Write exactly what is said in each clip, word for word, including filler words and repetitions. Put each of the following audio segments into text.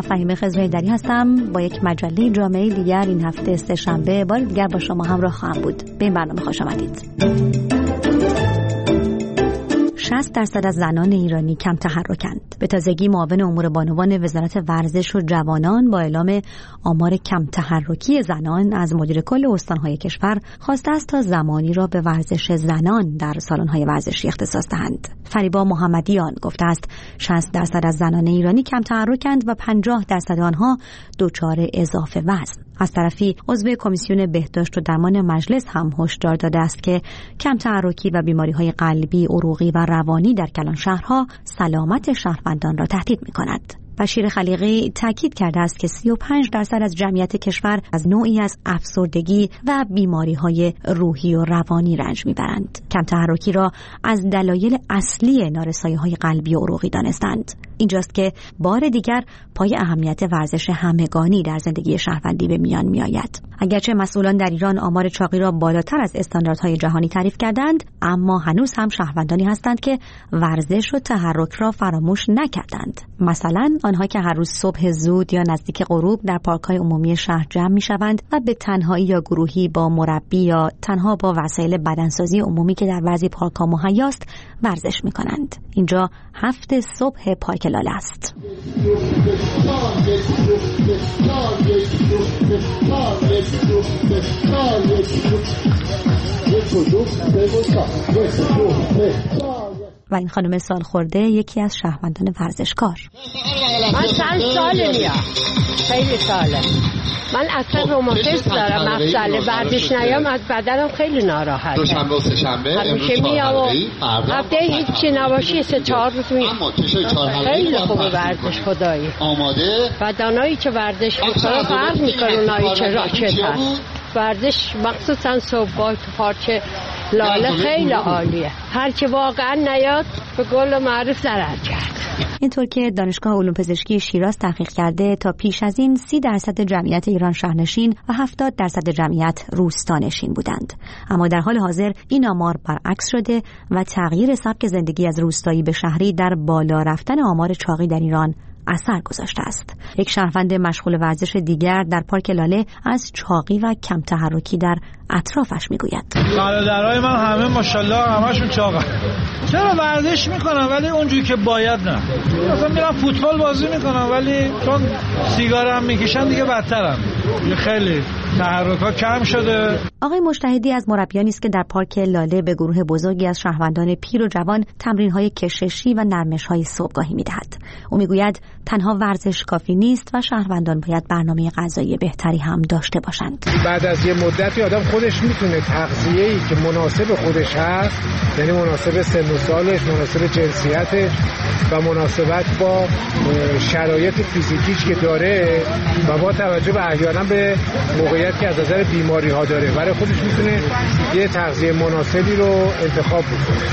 فهیمه خضرایدری هستم. با یک مجله جامعه دیگر این هفته سه شنبه بار دیگر با شما همراه خواهم بود. به این برنامه خوش آمدید. شصت درصد از زنان ایرانی کم تحرکند. به تازگی معاون امور بانوان وزارت ورزش و جوانان با اعلام آمار کم تحرکی زنان از مدیر کل استانهای کشور خواسته است تا زمانی را به ورزش زنان در سالن‌های ورزشی اختصاص دهند. فریبا محمدیان گفته است شصت درصد از زنان ایرانی کم تحرکند و پنجاه درصد آنها دچار اضافه وزن. از طرفی عضو کمیسیون بهداشت و درمان مجلس هم هشدار داده است که کم تحرکی و بیماری‌های قلبی، عروقی و روانی در کلان شهرها سلامت شهروندان را تهدید می‌کند. بشیر خلیقی تاکید کرده است که سی و پنج درصد از جمعیت کشور از نوعی از افسردگی و بیماری‌های روحی و روانی رنج می‌برند. کم تحرکی را از دلایل اصلی نارسایی‌های قلبی و عروقی دانستند. اینجاست که بار دیگر پای اهمیت ورزش همگانی در زندگی شهروندی به میان میآید. اگرچه مسئولان در ایران آمار چاقی را بالاتر از استانداردهای جهانی تعریف کردند، اما هنوز هم شهروندانی هستند که ورزش و تحرک را فراموش نکردند. مثلا آنها که هر روز صبح زود یا نزدیک غروب در پارک‌های عمومی شهر جمع می‌شوند و به تنهایی یا گروهی با مربی یا تنها با وسایل بدنسازی عمومی که در بعضی پارک‌ها مهیاست ورزش می‌کنند. اینجا هفت صبح پارک لاله است. و این خانم سالخورده یکی از شهروندان ورزشکار. من چند سال میام، خیلی ساله. من اصلا روماتیسم دارم، مفصل ورزش نیام از بدنم خیلی ناراحت. دوشنبه و سه شنبه همیشه میام و هفته هیچی نباشی سه چهار روز میام. خیلی خوبه ورزش خدایی. آماده بدنایی که ورزش میکنه فرق میکنه اونایی که راکت هست. ورزش مخصوصا صبح پارک لاله خیلی عالیه. هر که واقعا نیاد به قول معروف ضرر کرد. اینطور که دانشگاه علوم پزشکی شیراز تحقیق کرده تا پیش از این سی درصد جمعیت ایران شهرنشین و هفتاد درصد جمعیت روستانشین بودند. اما در حال حاضر این آمار برعکس شده و تغییر سبک زندگی از روستایی به شهری در بالا رفتن آمار چاقی در ایران اثر گذاشته است. یک شهروند مشغول ورزش دیگر در پارک لاله از چاقی و کم تحرکی در اطرافش میگوید. برادرای من همه ماشاءالله همشون چاقن. چرا ورزش میکنن ولی اونجوری که باید نه. مثلا میرن فوتبال بازی میکنن ولی چون سیگار هم میکشن دیگه بدترن. خیلی تحرکات کم شده. آقای مجتهدی از مربیانی است که در پارک لاله به گروه بزرگی از شهروندان پیر و جوان تمرین‌های کششی و نرمش‌های صبحگاهی می‌دهد. او می‌گوید تنها ورزش کافی نیست و شهروندان باید برنامه غذایی بهتری هم داشته باشند. بعد از یه مدتی آدم خودش میتونه تغذیه‌ای که مناسب خودش هست، یعنی مناسب سن و سالش، مناسب جنسیتش و مناسبت با شرایط فیزیکیش که داره و با توجه به احیانا به موقعیت که از نظر بیماری‌ها داره برای خودش میتونه یه تغذیه مناسبی رو انتخاب بکنه.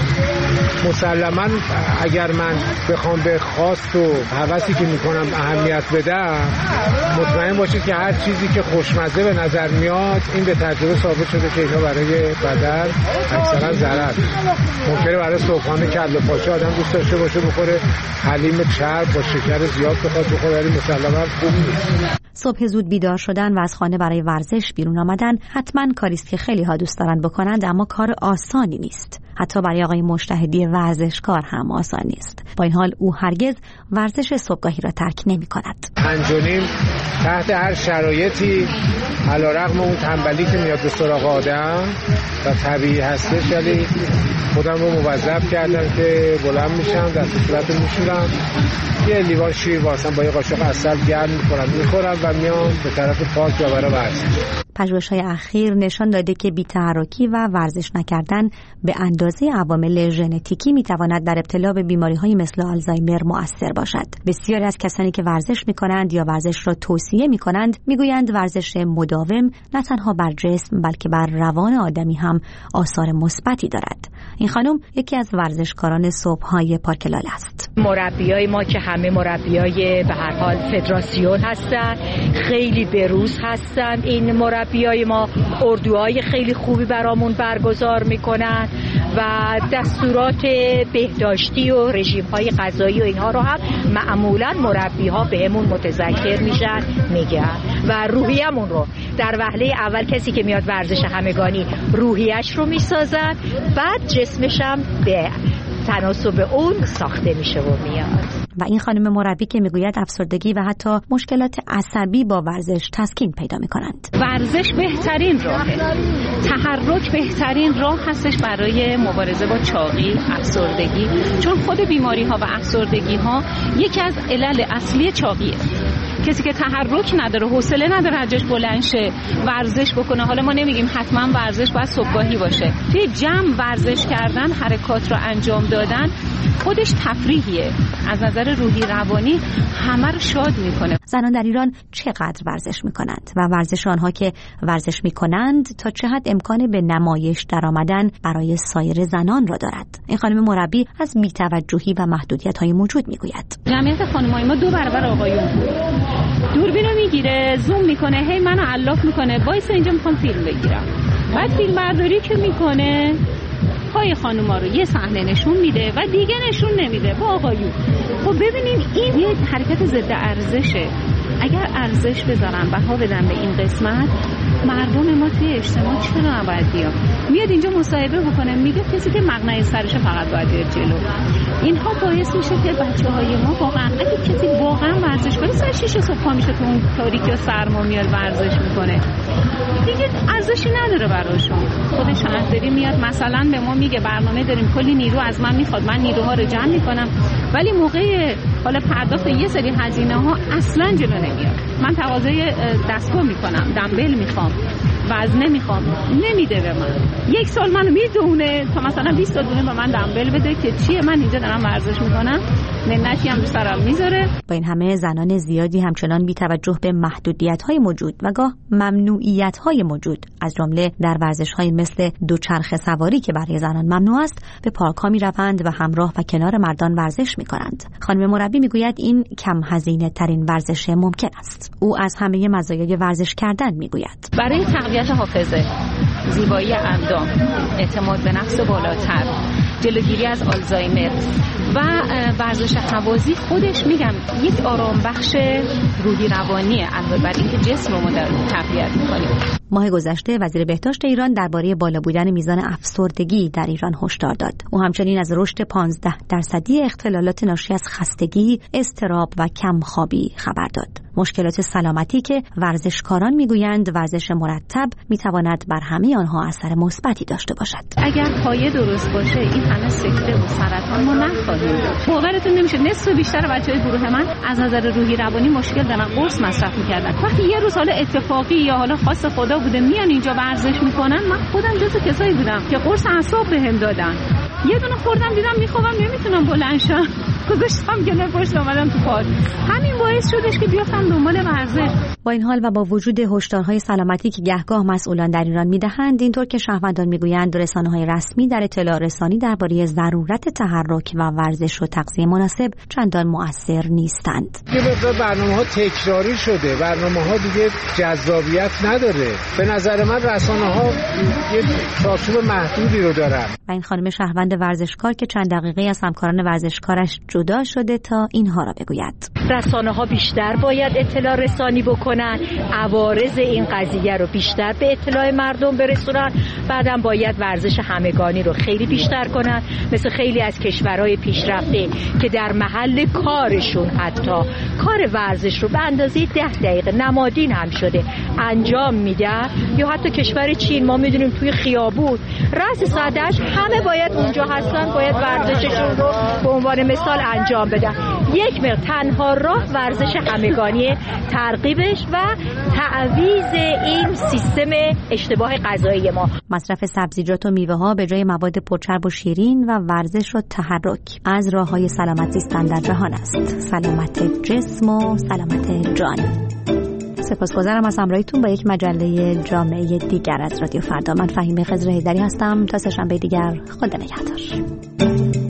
مسلماً اگر من بخوام به خواست و هوسی که میکنم اهمیت بدم، مطمئن باشید که هر چیزی که خوشمزه به نظر میاد این به تجربه ثابت شده که اینا برای بدن اکثرا ضرر. ممکنه برای صبحانه کله پاچه آدم دوست داشته باشه بخوره، حلیم چرب با شکر زیاد بخواد بخوره، ولی مسلماً خوب نیست. صبح زود بیدار شدن و از خانه برای ورزش بیرون آمدن حتما کاری است که خیلی ها دوست دارند بکنند، اما کار آسانی نیست. حتی برای آقای مجتهدی ورزشکار هم آسان نیست. با این حال او هرگز ورزش صبحگاهی را ترک نمی کند. پنج و نیم تحت هر شرایطی علیرغم اون تنبلی که میاد به سراغ آدم و طبیعی هستش، ولی خودم رو موظف کردم که بلند میشم، دست صورت میشورم، یه لیوان شیر واسم با یه قاشق عسل گرم میکنم میخورم و میام به طرف پارک و برای ورزش. پژوهش‌های اخیر نشان داده که بی‌تحرکی و ورزش نکردن به اندازه عوامل ژنتیکی میتواند در ابتلا به بیماری‌هایی مثل آلزایمر مؤثر باشد. بسیاری از کسانی که ورزش می‌کنند یا ورزش را توصیه می‌کنند می‌گویند ورزش مداوم نه تنها بر جسم بلکه بر روان آدمی هم آثار مثبتی دارد. این خانم یکی از ورزشکاران صبح‌های پارک لاله است. مربیای ما که همه مربیای به هر حال فدراسیون هستن، خیلی بروز هستن. این مربیای ما اردوهای خیلی خوبی برامون برگزار میکنن و و دستورات بهداشتی و رژیم‌های غذایی و اینها رو هم معمولاً مربی‌ها بهمون متذکر میشن میگن و روحیه‌مون رو در وهله اول کسی که میاد ورزش همگانی روحیه‌اش رو میسازن، بعد جسمش هم به تناسب اون ساخته میشه و میاد. و این خانم مربی که میگوید افسردگی و حتی مشکلات عصبی با ورزش تسکین پیدا میکنند. ورزش بهترین راهه، تحرک بهترین راه هستش برای مبارزه با چاقی، افسردگی، چون خود بیماری ها و افسردگی ها یکی از علل اصلی چاقیه. کسی که تحرک نداره، حوصله نداره حجش بلند شه، ورزش بکنه. حالا ما نمیگیم حتما ورزش باید صبحگاهی باشه، توی جمع ورزش کردن، حرکات رو انجام دادن خودش تفریحیه، از نظر روحی روانی همه رو شاد میکنه. زنان در ایران چقدر ورزش میکنند و ورزش آنها که ورزش میکنند تا چه حد امکان به نمایش درآمدن برای سایر زنان را دارد؟ این خانم مربی از بی‌توجهی و محدودیت‌های موجود میگوید. جمعیت خانم‌های ما دو برابر آقایون بود. دوربین رو میگیره، زوم میکنه، هی منو علاف میکنه، وایس اینجا میخوام فیلم بگیرم. بعد فیلم برداری که میکنه پای خانوما رو یه صحنه نشون میده و دیگه نشون نمیده با آقایون. خب ببینین این یه حرکت ضد ارزشه. اگر ارزش بذارن بها بدن به این قسمت، مردم ما توی اجتماع چرا نباید بیاد؟ میاد اینجا مصاحبه بکنه، میگه کسی که مقنعه سرشه فقط باید بیاد جلو. اینها باعث میشه که بچه‌های ما واقعا اگه کسی واقعا ورزش کنه، سر شیش صبح پا میشه تو اون تاریکی و سرما میاد ورزش میکنه، دیگه ارزشی نداره براشون. خود شهرداری میاد مثلا به ما میگه برنامه داریم، کلی نیرو از من میخواد، من نیروها رو جمع میکنم، ولی موقع حالا پرداخت یه سری هزینه ها اصلا جلو نمیاد. من تقاضای دستگاه میکنم، دمبل میخوام، وزنه میخوام، نمیده به من. یک سال منو میدونه تا مثلا بیست تا دونه به من دمبل بده که چیه، من اینجا دارم ورزش میکنم، منتی هم رو سرم میذاره. با این همه زنان زیادی همچنان بی توجه به محدودیت‌های موجود و گاه ممنوعیت‌های موجود، از جمله در ورزش‌های مثل دوچرخه سواری که برای زنان ممنوع است، به پارک‌ها می‌روند و همراه و کنار مردان ورزش می‌کنند. خانم مربی میگوید این کم هزینه ترین ورزش ممکن است. او از همه مزایای ورزش کردن میگوید. برای تقویت حافظه، زیبایی اندام، اعتماد به نفس بالاتر، جلوگیری از آلزایمر و ورزش هوازی خودش میگم یک آرام بخش روحی روانیه، علاوه بر اینکه جسم رو ما در تقویت می‌کنیم. ماه گذشته وزیر بهداشت ایران درباره بالا بودن میزان افسردگی در ایران هشدار داد. او همچنین از رشد پانزده درصدی اختلالات ناشی از خستگی، اضطراب و کمخوابی خبر داد. مشکلات سلامتی که ورزشکاران میگویند ورزش مرتب میتواند بر همه آنها اثر مثبتی داشته باشد. اگر پایه درست باشه این همه سکته و سرطان ما نخواهیم داشت. باورتون نمیشه نصف بیشتر بچهای گروه من از نظر روحی روانی مشکل دارن، قرص مصرف میکردن. وقتی یه روز حالا اتفاقی یا حالا خاص خدا بوده میان اینجا ورزش میکنن، من خودم جزو کسایی بودم که قرص اعصاب بهم دادن. یه دونه خوردم دیدم میخوام نمیتونم بلند شم، گذاشتم کنار پشت اومدم تو پارک. همین باعث شدش که بیافتم دنبال ورزش. با این حال و با وجود هشدارهای سلامتی که گهگاه مسئولان در ایران میدهند، اینطور که شهروندان میگویند رسانه‌های رسمی در اطلاع رسانی درباره ضرورت تحرک و ورزش و تغذیه مناسب چندان مؤثر نیستند. دیگه برنامه‌ها تکراری شده، برنامه‌ها دیگه جذابیت نداره. به نظر من رسانه‌ها یه چارچوب محدودی رو دارن. و این خانم شهروند ورزشکار که چند دقیقه از همکاران ورزشکارش جدا شده تا اینها را بگوید. رسانه‌ها بیشتر باید اطلاع رسانی بکنن، عوارض این قضیه رو بیشتر به اطلاع مردم برسونن. بعدم باید ورزش همگانی رو خیلی بیشتر کنن، مثل خیلی از کشورهای پیشرفته که در محل کارشون حتی کار ورزش رو به اندازه ده دقیقه نمادین هم شده انجام میدن. یا حتی کشور چین ما میدونیم توی خیابون رأس صدش همه باید اونجا هستن، باید ورزششون رو به عنوان مثال انجام بدن. یک مقدار تنها راه ورزش همگانی، ترغیبش و تعویض این سیستم اشتباه غذایی ما. مصرف سبزیجات و میوه ها به جای مواد پرچرب و شیرین و ورزش و تحرک از راه‌های سلامت زیستن در جهان است. سلامت جسم و سلامت جان. سپاسگزارم از همراهیتون با یک مجله جامعه دیگر از رادیو فردا. من فهیمه خضر حیدری هستم. تا سه‌شنبه دیگر خدا نگهدار.